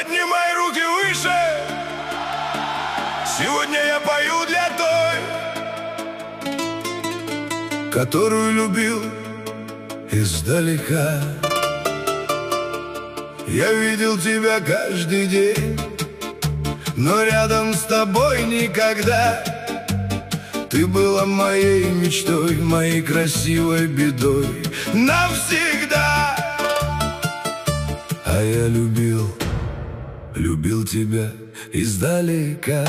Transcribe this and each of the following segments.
Поднимай руки выше. Сегодня я пою для той, которую любил издалека. Я видел тебя каждый день, но рядом с тобой никогда. Ты была моей мечтой, моей красивой бедой навсегда. А я любил тебя издалека.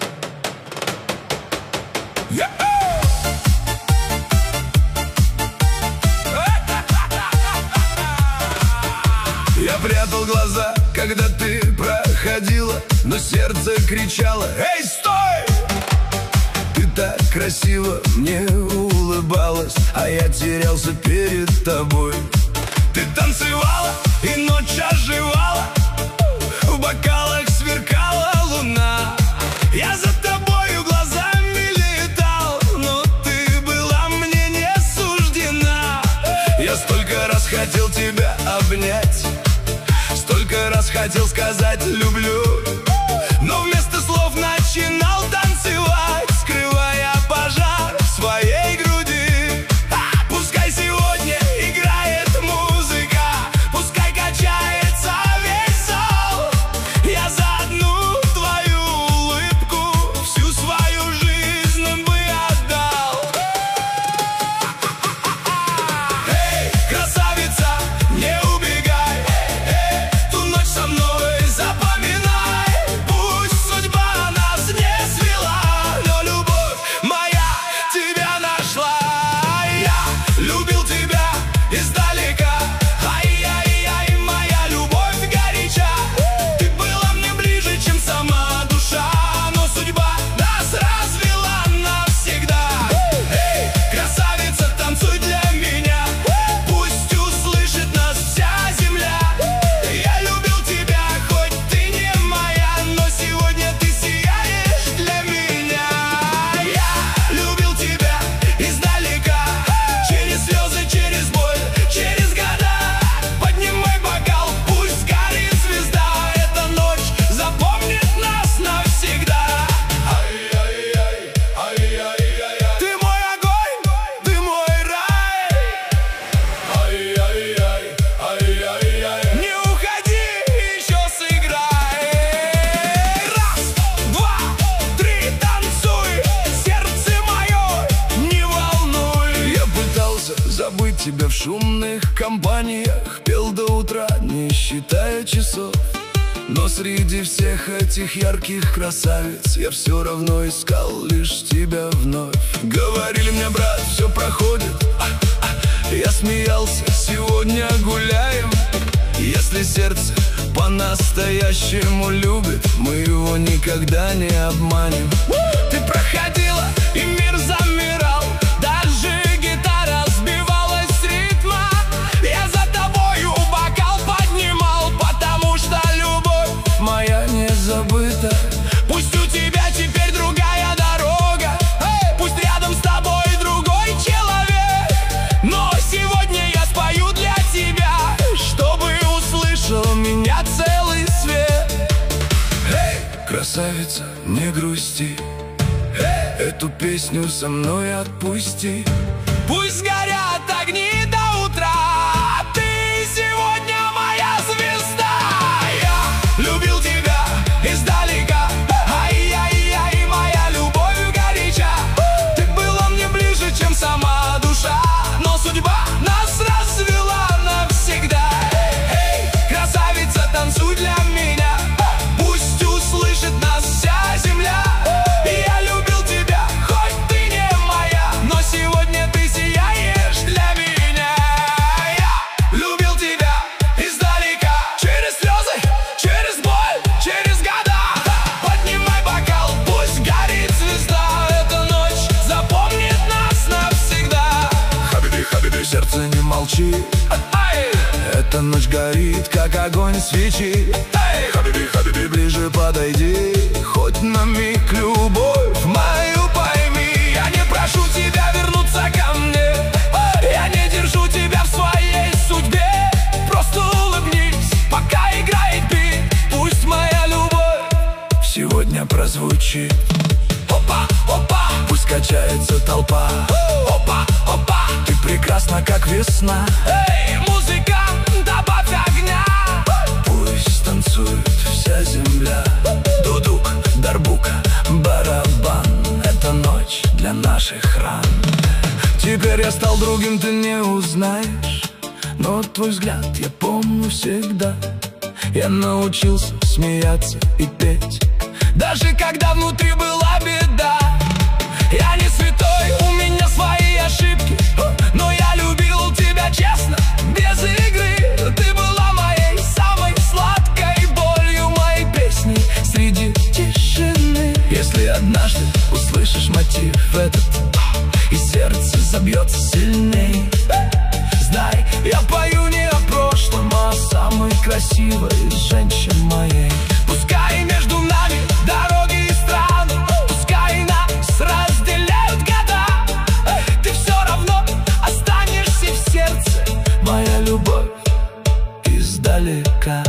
Я прятал глаза, когда ты проходила, но сердце кричало: эй, стой! Ты так красиво мне улыбалась, а я терялся перед тобой. Ты танцевала и ночь оживала, в бокалах сверкала луна. Я за тобою глазами летал, но ты была мне не суждена. Я столько раз хотел тебя обнять, столько раз хотел сказать люблю, но вместо слов начинал танцевать, скрывая пожар в своей груди. Пускай сегодня играет музыка, пускай качается весь зал. Я за одну твою улыбку всю свою жизнь бы отдал. Эй, красавица, не убегай, эту ночь со мной запоминай. Пусть судьба нас не свела, но любовь моя тебя нашла. Я любил тебя издалека, ай-яй-яй, моя любовь горяча. Ты была мне ближе, чем сама душа, но судьба нас развела навсегда. Эй, красавица, танцуй для меня, пусть услышит нас вся земля. Я любил тебя, хоть ты не моя, но сегодня ты сияешь для меня. Я любил тебя издалека, через слезы, через боль, через года. Поднимай бокал, пусть горит звезда, эта ночь запомнит нас навсегда. Ай-яй-яй, ай-яй-яй, ты мой огонь, ты мой рай. Ай-яй-яй, ай-яй-яй, не уходи, еще сыграй. Раз, два, три, танцуй, сердце мое не волнуй. Я пытался забыть тебя в шумных компаниях, пел до утра, не считая часов. Но среди всех этих ярких красавиц я все равно искал лишь тебя вновь. Говорили мне, брат, все проходит. Я смеялся, сегодня гуляем. Если сердце по-настоящему любит, мы его никогда не обманем. Ты проходила, и мир замирал, даже гитара сбивалась с ритма. Я за тобою бокал поднимал, потому что любовь моя не забыта. Пусть у тебя теперь другая дорога, пусть рядом с тобой другой человек, но сегодня я спою для тебя, чтобы услышал меня целый свет. Эй, красавица, не грусти, эту песню со мной отпусти. Пусть горят огни до утра, ты сегодня моя звезда. Я любил тебя издалека, ай-яй-яй, моя любовь горяча. Ты была мне ближе, чем сама душа, но судьба нас развела навсегда. Эй, красавица, танцуй для меня, пусть услышит нас вся земля. Я любил тебя, хоть ты не моя, но сегодня ты сияешь для меня. Я любил тебя издалека, через слезы, через боль, через года. Поднимай бокал, пусть горит звезда, эта ночь запомнит нас навсегда. Хабиби, хабиби, сердце, не молчи, эта ночь горит, как огонь свечи. Хабиби, хабиби, ближе подойди, хоть на миг любовь мою пойми. Я не прошу тебя вернуться ко мне, я не держу тебя в своей судьбе. Просто улыбнись, пока играет бит, пусть звучит. Опа, опа, пусть качается толпа. Опа, опа, ты прекрасна, как весна. Эй, музыкант, добавь огня. Пусть танцует вся земля. Дудук, дарбука, барабан. Это ночь для наших ран. Теперь я стал другим, ты не узнаешь, но твой взгляд я помню всегда. Я научился смеяться и петь, даже когда внутри была беда. Я не святой, у меня свои ошибки, но я любил тебя честно, без игры. Ты была моей самой сладкой болью, моей песней среди тишины. Если однажды услышишь мотив этот, и сердце забьется сильней, знай, я пою не о прошлом, а о самой красивой женщине моей. Пускай между нами дороги и страны, пускай нас разделяют года, ты все равно останешься в сердце, моя любовь издалека.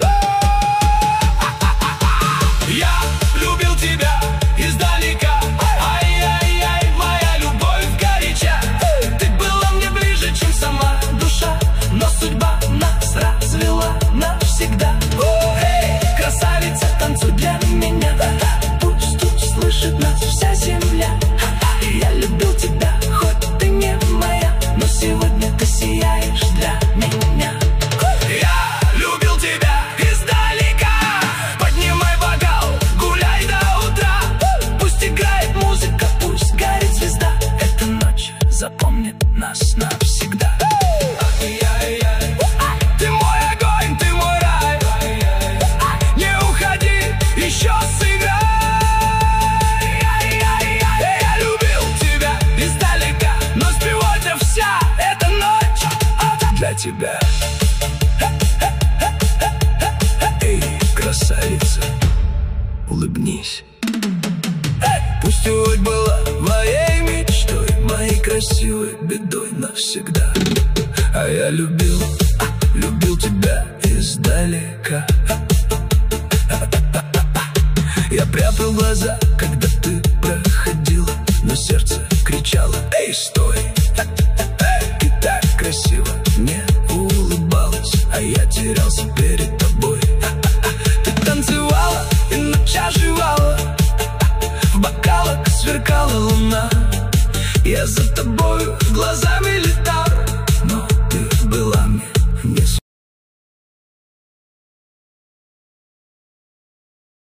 Я любил тебя издалека. Ай-яй-яй, моя любовь горяча. Ты была мне ближе, чем сама душа, но судьба нас развела навсегда. Эй, красавица, танцуй для меня. Пусть тут слышит нас вся земля. Я любил тебя, хоть ты не моя, но сегодня ты сияешь для меня. Я любил тебя издалека. Поднимай бокал, гуляй до утра. Пусть играет музыка, пусть горит звезда. Эта ночь запомнит нас навсегда. Ты мой огонь, ты мой рай. Не уходи, еще сыграй. Я любил тебя издалека, но сегодня вся эта ночь для тебя. Эй, красавица, улыбнись. Пусть сегодня была моей мечтой, моей красивой бедой навсегда. А я любил тебя издалека. Я прятал глаза, когда ты проходила, но сердце кричало: эй, стой! Ты так красиво мне улыбалась, а я терялся перед тобой. Ты танцевала и ночь оживала, в бокалах сверкала луна. Я за